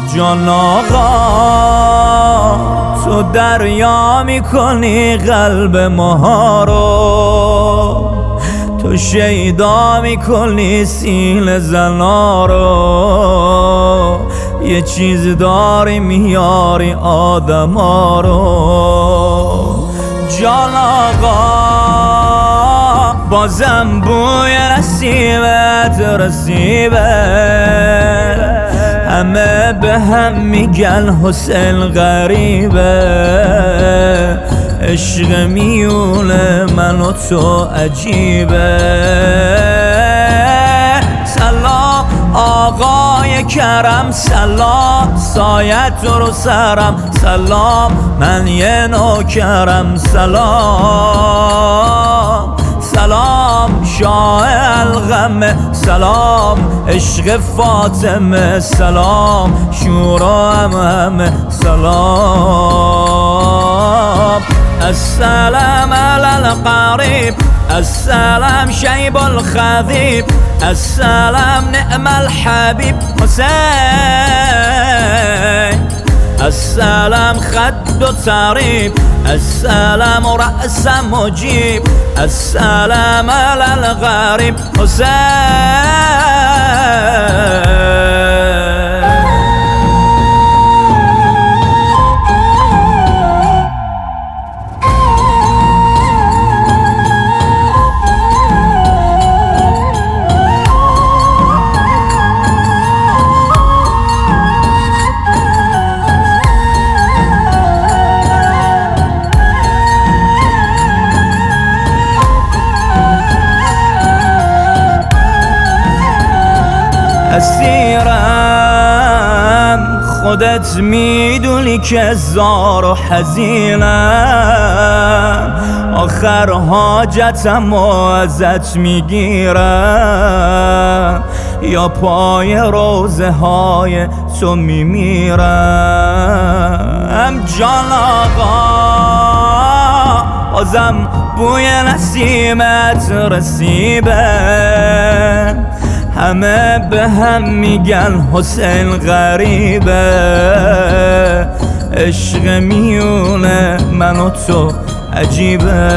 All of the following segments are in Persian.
جان آقا تو دریا میکنی قلب ماها رو، تو شیدا میکنی سیل زنا رو، یه چیز داری میاری آدما رو. جان آقا بازم بوی نسیمت رسیبه، همه به هم میگن حسین غریبه، عشق میونه من و تو عجیبه. سلام آقای کرم، سلام سایت رو سرم، سلام من یه نوکرم، سلام سلام شاه الغمه، سلام عشق فاطمه، سلام شورا همه، سلام السلام علی القریب، السلام شیب الخذیب، السلام نعم الحبیب حسین، السلام خد و طریب، السلام رأس مجیب، السلام علی الغریب حسین. اسیرم خودت میدونی که زار و حزینم، آخر حاجتم و ازت میگیرم، یا پای روزه های تو میمیرم. جان آقا بازم بوی نسیمت رسیبه، همه به هم میگن حسین غریبه، عشق میونه من و تو عجیبه.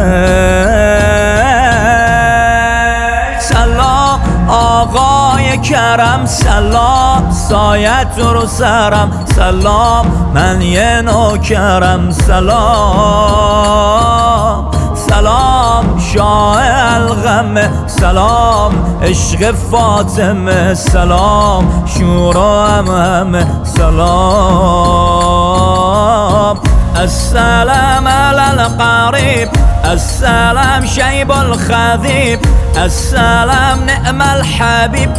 سلام آقای کرم، سلام سایت رو سرم، سلام من یه نوکرم، سلام سلام شاه الغمه، سلام عشق فاطمه، سلام شورا همه، سلام السلام علی القریب، السلام شیب الخذیب، السلام نعم الحبیب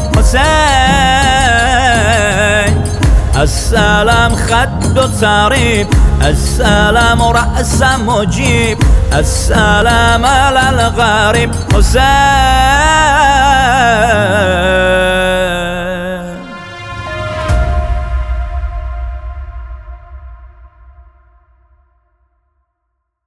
حسین، السلام خد و طریب، السلام رأس مجیب، السلام علی الغریب حسین.